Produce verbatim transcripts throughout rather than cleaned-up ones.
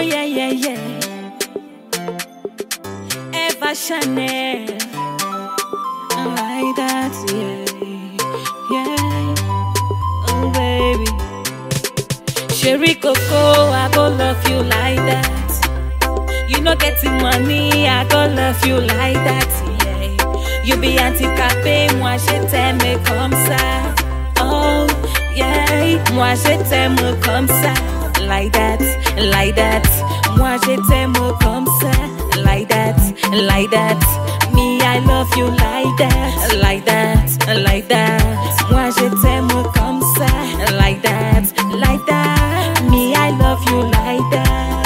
yeah, yeah, yeah. Eva Chanel, like that, yeah, yeah. Oh baby, Sherry Coco, I go love you like that. You know getting money, I go love you like that, yeah. You be anti-capé, moi je t'aime comme ça. Oh yeah, moi je t'aime comme ça. Like that, like that. Moi je t'aime comme ça. Like that, like that. Me, I love you like that. Like that, like that. Moi je t'aime comme ça. Like that, like that. Me, I love you like that.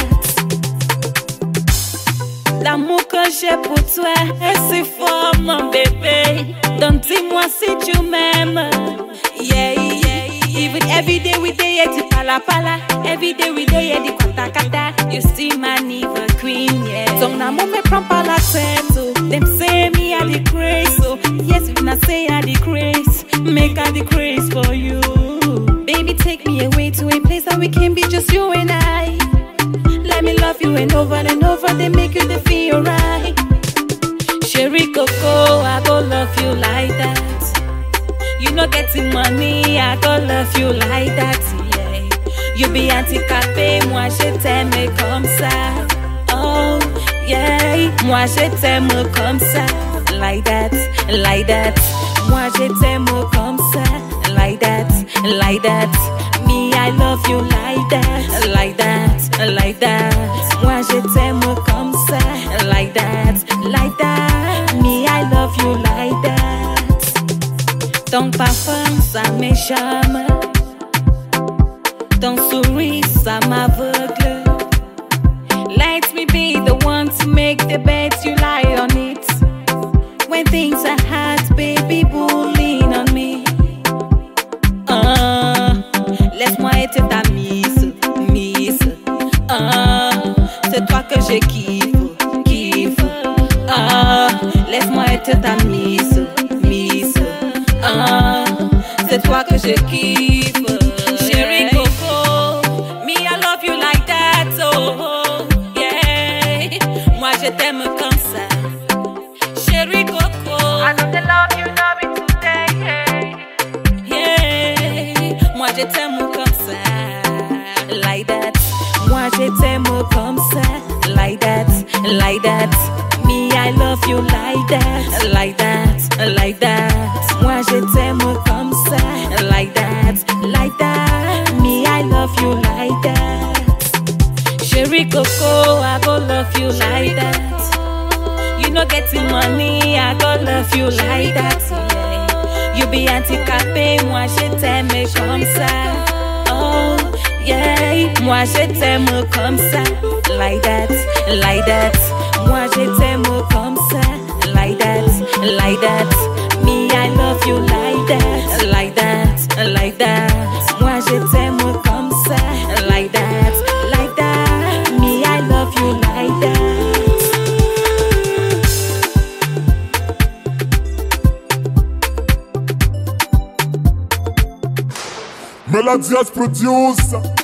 L'amour que j'ai pour toi est si fort, mon bébé. Donc dis-moi si tu m'aimes. Yeah, yeah, yeah. Even every day we day at the pala pala. Every day we day at the kata kata. You still my never queen, yeah. Ton amour me prend pas la tête, oh. Them say me I the craze, so yes, if I say I the craze, make I the craze for you. Baby, take me away to a place that we can be just you and I. Let me love you and over and over, they make you feel right. Sherry Coco, I go love you like that. You know getting money, I go love you like that, yeah. You be anti-capé, moi je t'aime comme ça. Oh yeah, moi je t'aime comme ça. Like that, like that. Moi je t'aime comme ça. Like that, like that. Me, I love you like that. Like that, like that. Moi je t'aime comme ça. Like that, like that. Me, I love you like that. Ton parfum, ça me charme. Ton sourire, ça m'aveugle. Let me be the one to make the bed, you lie on it. When things are hard, baby, bullying on me. Uh, laisse-moi être ta mise, mise. Uh, c'est toi que je kiffe, kiffe. Uh, laisse-moi être ta mise, mise. Uh, c'est toi que je kiffe. Sherry Coco, me I love you like that, oh yeah. Moi je t'aime comme ça. Sherry Coco, I know they love you, love it today, yeah. yeah. Moi je t'aime comme ça. Like that. Moi je t'aime comme ça. Like that, like that. Me I love you like that. Like that, like that. Moi je t'aime comme ça. Like that, like that. Me I love you like that. Sherry Coco, I go love you like that. You know getting money, I go love you like that, yeah. You be anti-capé, moi je t'aime comme ça. Oh yeah, moi je t'aime comme ça. Like that, like that. Moi je t'aime comme ça. Like that, like that. Me I love you like that. Like that, like that. Moi je t'aime comme ça. Like that, like that. Me I love you like that. Melodious produce.